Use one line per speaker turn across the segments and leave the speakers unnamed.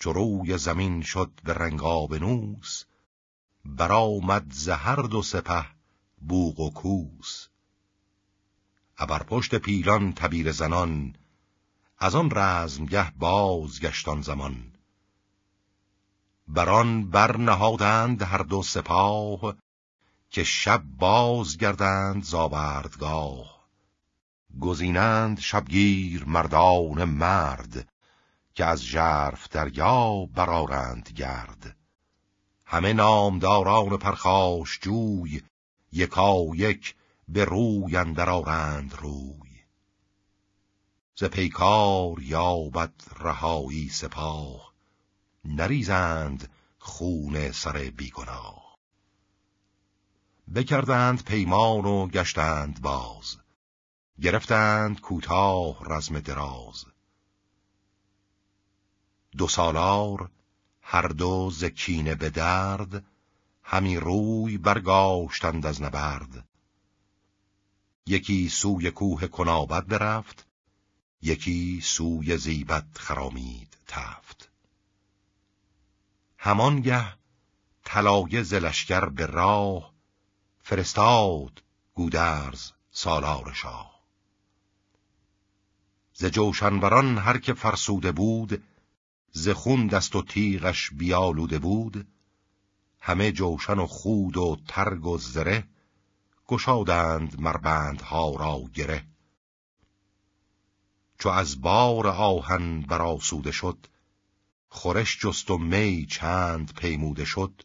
چو روی زمین شد به رنگابنوس، برآمد ز هر دو سپه بوق و کوس. ابر پشت پیلان تبیره زنان، از آن رزمگه باز گشتان زمان. بران بر نهادند هر دو سپاه، که شب باز گردند ز آوردگاه. گزینند شبگیر مردان مرد، که از ژرف دریا برآرند گرد. همه نامداران پرخاشجوی، یکایک به روی اندر آرند روی. ز پیکار یابد رهایی سپاه، نریزند خون سر بیگناه. بکردند پیمان و گشتند باز، گرفتند کوتاه رزم دراز. دو سالار هر دو ز کینه به درد، همی روی برگاشتند از نبرد. یکی سوی کوه کنابد برفت، یکی سوی زیبد خرامید تفت. همانگه طلایه ز لشکر به راه، فرستاد گودرز سالار شاه. ز جوشنوران هر که فرسوده بود، ز خون دست و تیغش بیالوده بود. همه جوشن و خود و ترگ و زره، گشادند مربندها را گره. چو از بار آهن برآسوده شد، خورش جست و می چند پیموده شد.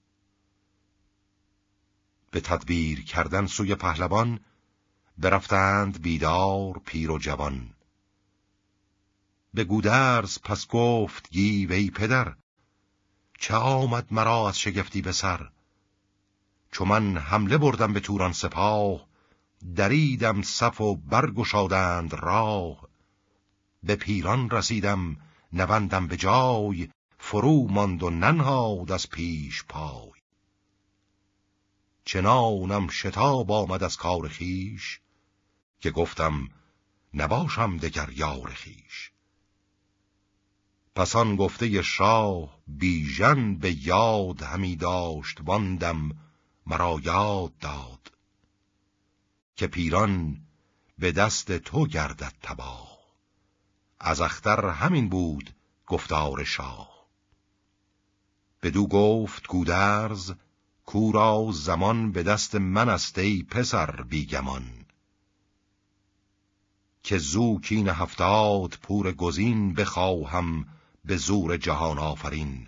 به تدبیر کردن سوی پهلوان، برفتند بیدار پیر و جوان. به گودرز پس گفت گیو ای پدر، چه آمد مرا از شگفتی به سر؟ چو من حمله بردم به توران سپاه، دریدم صف و برگشادند راه. به پیران رسیدم نوندم به جای، فرو ماند و ننهاد از پیش پای. چنانم شتاب آمد از کار خویش، که گفتم نباشم دگر یار خویش. پس آن گفته شاه بیژن به یاد، همی داشت واندم مرا یاد داد. که پیران به دست تو گردد تباه، از اختر همین بود گفتار شاه. بدو گفت گودرز کو را زمان، به دست من است ای پسر بیگمان. که زو کین 70 پور گزین، بخواهم به زور جهان آفرین.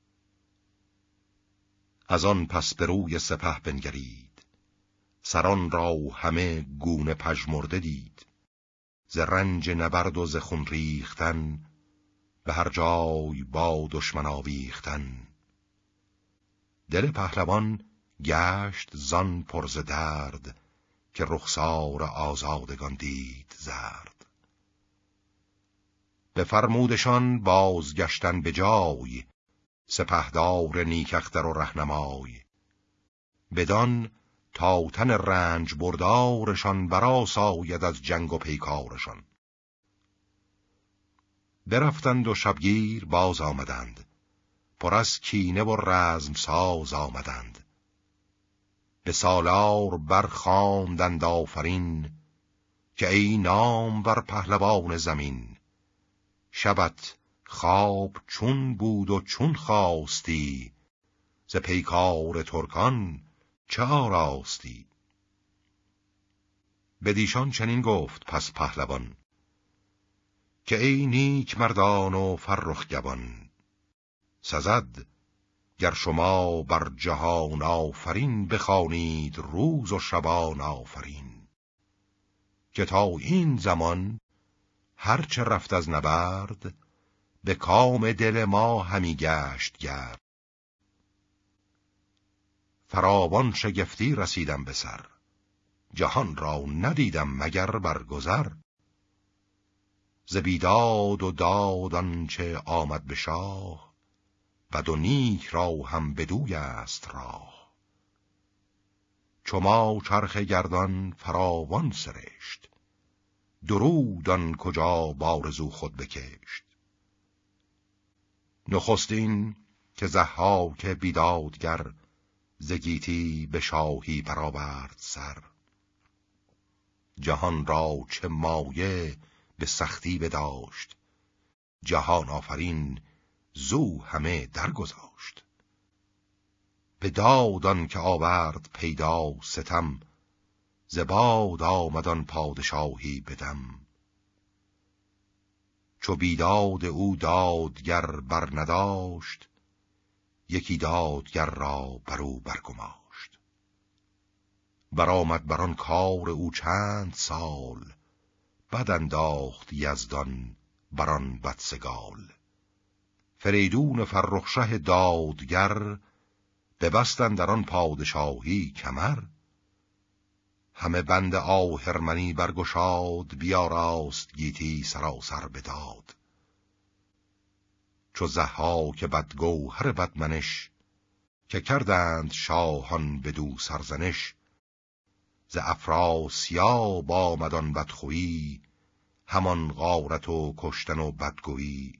از آن پس به روی سپه بنگرید، سران را همه گونه پژمرده دید. ز رنج نبرد و ز خون ریختن، به هر جای با دشمن آویختن. دل پهلوان گشت زان پر ز درد، که رخسار آزادگان دید زرد. به فرمودشان بازگشتن به جای، سپهدار نیکختر و رهنمای. بدان تا تن رنج بردارشان، برآساید از جنگ و پیکارشان. برفتند و شبگیر باز آمدند، پر از کینه و رزم ساز آمدند. به سالار برخواندند آفرین، که ای نامور پهلوان زمین. شبت خواب چون بود و چون خواستی، ز پیکار ترکان چه آراستی؟ بدیشان چنین گفت پس پهلوان، که ای نیک مردان و فرخ گوان. سزد گر شما بر جهان آفرین، بخوانید روز و شبان آفرین. که تا این زمان هرچه رفت از نبرد، به کام دل ما همی گشت گرد. فراوان شگفتی رسیدم به سر، جهان را ندیدم مگر برگذر. ز بیداد و داد آنچه آمد به شاه، بد و نیک را هم بدوی است راه. چو ما چرخ گردان فراوان سرشت، درود آن کجا بارزو خود بکشت. نخستین که ضحاک بیدادگر، ز گیتی به شاهی برآورد سر. جهان را چه مایه به سختی بداشت، جهان آفرین زو همه درگذاشت. به دادان که آورد پیدا ستم، ز باد آمدان پادشاهی بدم. چو بیداد او دادگر بر نداشت، یکی دادگر را برو برگماشت. برآمد بران کار او چند سال، بد انداخت یزدان بران بدسگال. فریدون فرخ شه دادگر، ببستند در آن پادشاهی کمر. همه بند آهرمنی برگشاد، بیاراست گیتی سراسر بداد. چو ضحاک بدگوهر بدمنش، که کردند شاهان بدو سرزنش. ز افراسیاب آمد آن بدخویی، همان غارت و کشتن و بدگویی.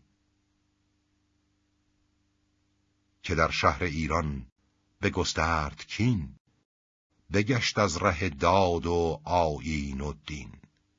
که در شهر ایران بگسترد کین، بگشت از ره داد و آیین و دین.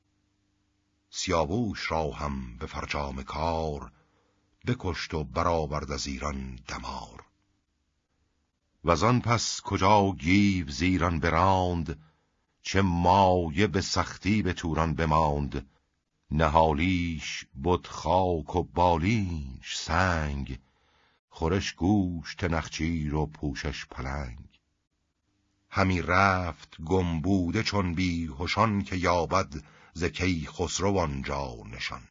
سیاووش را هم به فرجام کار، بکشت و برآورد از ایران دمار. وزان پس کجا گیو ز ایران براند، چه مایه به سختی به توران بماند. نهالیش بد خاک و بالینش سنگ، خورش گوشت نخچیر و پوشش پلنگ. همی رفت گم بوده چون بیهشان، که یابد ز کیخسرو آنجا نشان.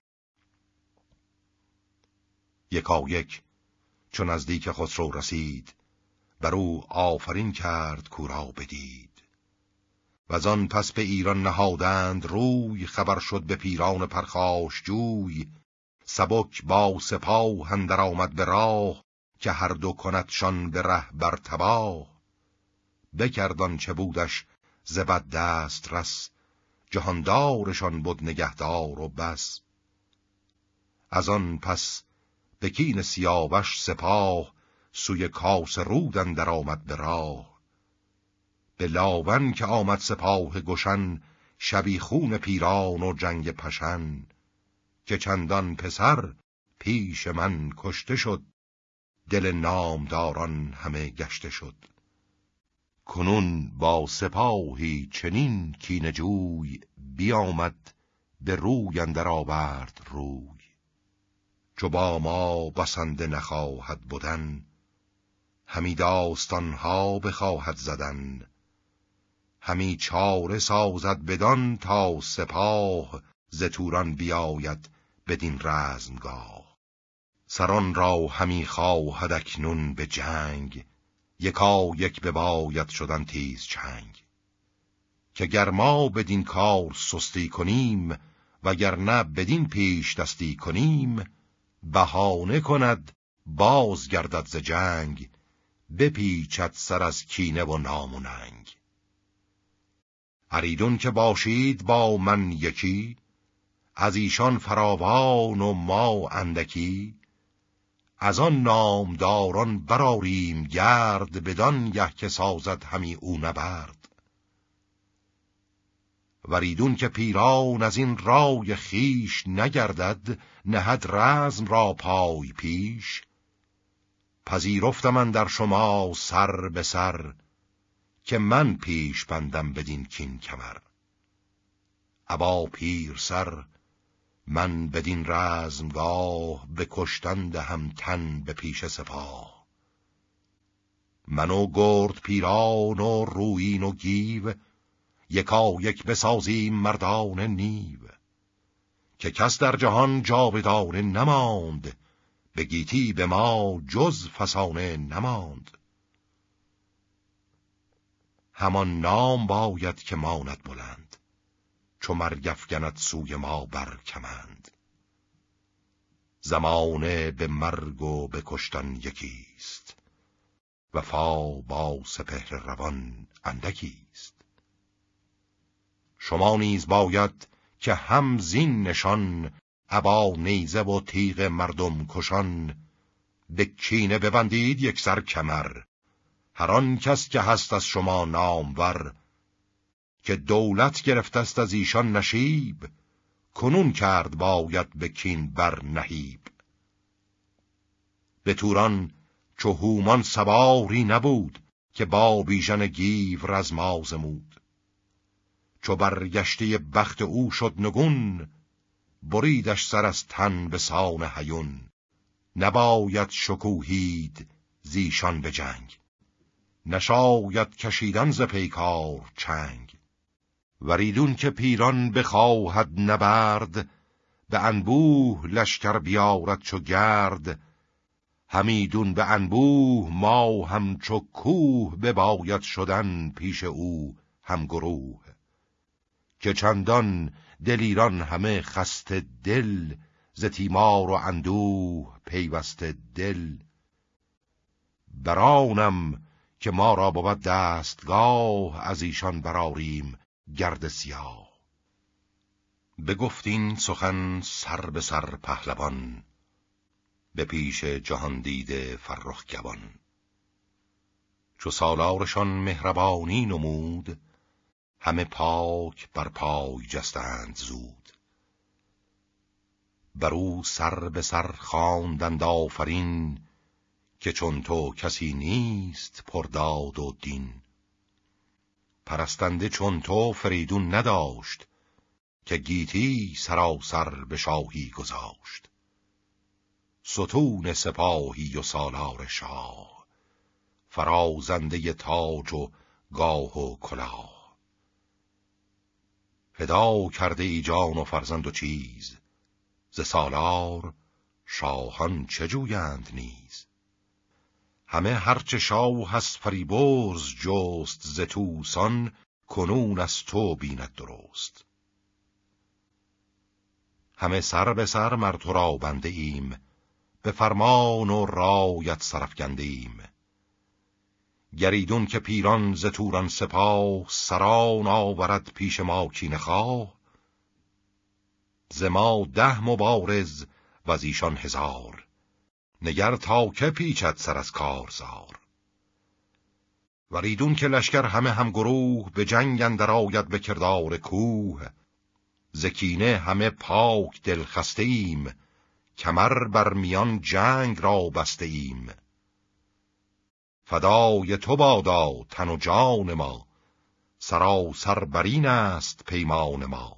یکایک چون نزدیک خسرو رسید، بر او آفرین کرد کو را بدید. وزان پس به ایران نهادند روی، خبر شد به پیران پرخاشجوی. سبک با سپاه اندر آمد به راه، که هر دو کندشان به ره بر تباه. بکرد آنچه بودش ز بد دست رس، جهاندارشان بد نگهدار و بس. از آن پس به کین سیاوش سپاه، سوی کاس رود اندر آمد به راه. به لاون که آمد سپاه گشن، شبیخون پیران و جنگ پشن. که چندان پسر پیش من کشته شد، دل نامداران همه گشته شد. کنون با سپاهی چنین کینه جوی، بیامد به روی اندر آورد روی. چو با ما بسنده نخواهد بودن، همی داستانها بخواهد زدن. همی چاره سازد بدان تا سپاه، ز توران بیاید بدین رزمگاه. سران را همی خواهد اکنون به جنگ، یکا یک بباید شدن تیز چنگ. که گر ما بدین کار سستی کنیم، وگرنه بدین پیش دستی کنیم. بهانه کند باز گردد ز جنگ، بپیچد سر از کینه و نام و ننگ. اریدون که باشید با من یکی، از ایشان فراوان و ما اندکی. از آن نامداران براریم گرد، بدان گه که سازد همی او نبرد. وریدون که پیران از این رای خیش نگردد، نهد رزم را پای پیش. پذیرفتم من در شما سر به سر، که من پیش بندم بدین کین کمر. ابا پیر سر من بدین رزمگاه، به کشتن دهم تن به پیش سپاه. من و گرد پیران و رویین و گیو، یکا یک بسازیم مردان نیو. که کس در جهان جاودانه نماند، به گیتی به ما جز فسانه نماند. همان نام باید که ماند بلند، چو مرگ افگند سوی ما بر کمند. زمانه به مرگ و به کشتن یکیست، وفا با سپهر روان اندکیست. شما نیز باید که هم زین نشان، ابا نیزه و تیغ مردم کشان. به کینه ببندید یک سر کمر. هر آن کس که هست از شما نامور، که دولت گرفته است از ایشان نشیب، کنون کرد باید به کین بر نهیب. به توران چو هومان سواری نبود، که با بیژن گیو رزم زمود. چو برگشته بخت او شد نگون، بریدش سر از تن به سان هیون. نباید شکوهید زیشان به جنگ، نشاید کشیدن ز پیکار چنگ. وریدون که پیران بخواهد نبرد، به انبوه لشکر بیارد چو گرد. همیدون به انبوه ما همچو کوه، بباید شدن پیش او هم گروه. که چندان دلیران همه خسته دل، ز تیمار و اندوه پیوسته دل. برانم که ما را بود دستگاه، از ایشان براریم گرد سیاه. بگفتین سخن سر به سر پهلوان، به پیش جهان دیده فرخ گوان. چو سالارشان مهربانی نمود، همه پاک بر پای جستند زود. برو سر به سر خواندند آفرین، که چون تو کسی نیست پرداد و دین. پرستنده چون تو فریدون نداشت، که گیتی سراسر به شاهی گذاشت. ستون سپاهی و سالار شاه، فرازنده تاج و گاه و کلاه. فدا کرده ای جان و فرزند و چیز، ز سالار شاهان چه جویند نیز. همه هرچه شاه از فریبرز جست، ز توسان کنون از تو بیند درست. همه سر به سر مر تو را بنده ایم، به فرمان و رایت سرافگنده ایم. گریدون که پیران ز توران سپاه، سران آورد پیش ما کینه خواه. ز ما 10 مبارز و از ایشان 1000، نگر تا که پیچد سر از کارزار. وریدون که لشکر همه هم گروه، به جنگ اندر آید به کردار کوه. ز کینه همه پاک دل خسته ایم، کمر بر میان جنگ را بسته ایم. فدای تو بادا تن و جان ما، سراسر برین است پیمان ما.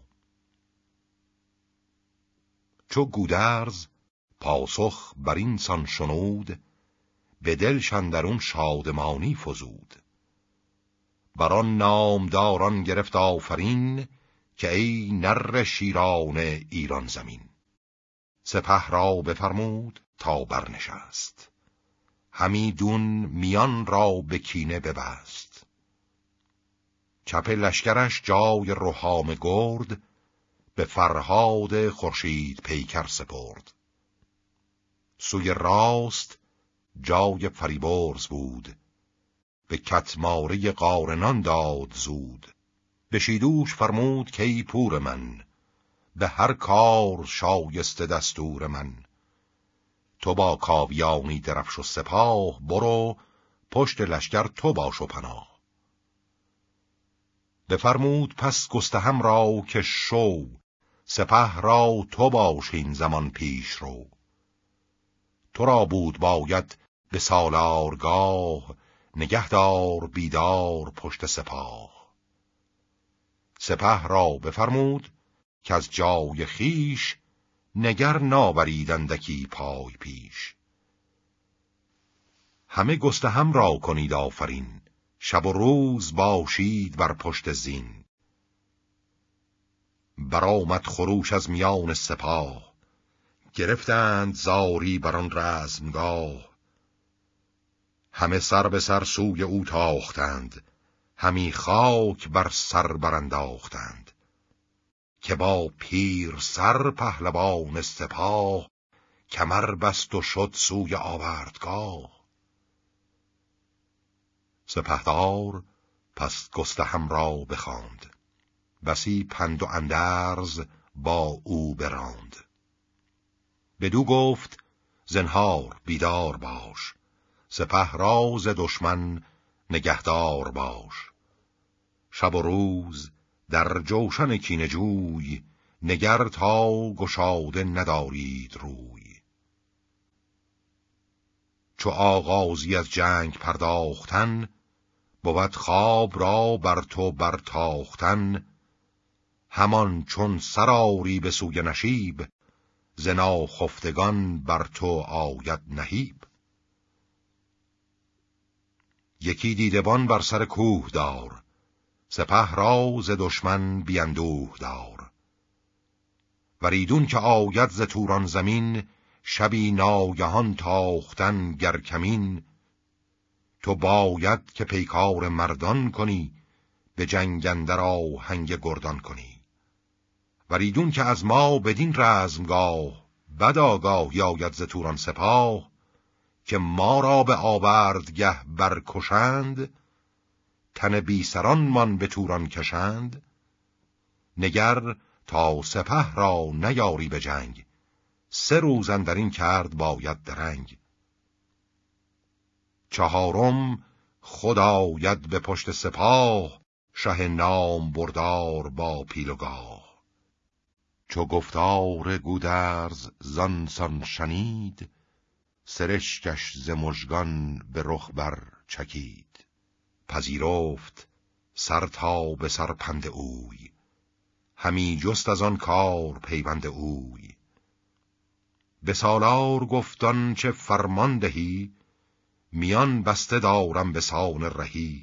چو گودرز پاسخ بر این سان شنود، به دلش اندرون شادمانی فزود. بران نامداران گرفت آفرین، که ای نر شیران ایران زمین. سپه را بفرمود تا برنشست، همیدون میان را به کینه ببست. چپ لشکرش جای رهام گرد، به فرهاد خورشید پیکر سپرد. سوی راست جای فریبرز بود، به کتماره قارنان داد زود. به شیدوش فرمود که ای پور من، به هر کار شایسته دستور من. تو با کاویانی درفش و سپاه، برو پشت لشکر تو باش و پناه. بفرمود پس گستهم را که شو، سپه را تو باش این زمان پیش رو. تو را بود باید به سالارگاه، نگهدار بیدار پشت سپاه. سپه را بفرمود که از جای خیش، نگر ناوریدندکی پای پیش. همه گستهم را کنید آفرین، شب و روز باشید بر پشت زین. برآمد خروش از میان سپاه، گرفتند زاری بران رزمگاه. همه سر به سر سوی او تاختند، همی خاک بر سر برانداختند. که با پیر سر پهلوان سپاه، کمر بست و شد سوی آوردگاه. سپهدار پس گستهم را بخواند، بسی پند و اندرز با او براند. بدو گفت زنهار بیدار باش، سپه را ز دشمن نگهدار باش. شب و روز در جوشن کینه جوی، نگر تا گشاده ندارید روی. چو آغازی از جنگ پرداختن، بود خواب را بر تو برتاختن. همان چون سراری به سوی نشیب، ز ناخفتگان بر تو آید نهیب. یکی دیدبان بر سر کوه دار، سپه را ز دشمن بیندوه دار. وریدون که آید ز توران زمین، شبی ناگهان تاختن گر کمین. تو باید که پیکار مردان کنی، به جنگ اندر آهنگ گردان کنی. وریدون که از ما بدین رزمگاه، بد آگاهی آید ز توران سپاه. که ما را به آوردگه برکشند، تن بی سران من به توران کشند. نگر تا سپه را نیاری به جنگ، 3 روز اندر این کرد باید درنگ. 4 خود آید به پشت سپاه، شه نام بردار با پیل و گاه. چو گفتار گودرز زانسان شنید، سرشکش ز مژگان به رخ بر چکید. پذیرفت سر تا به سر پند اوی، همی جست از آن کار پیوند اوی. به سالار گفتان چه فرمان دهی، میان بسته دارم به سان رهی.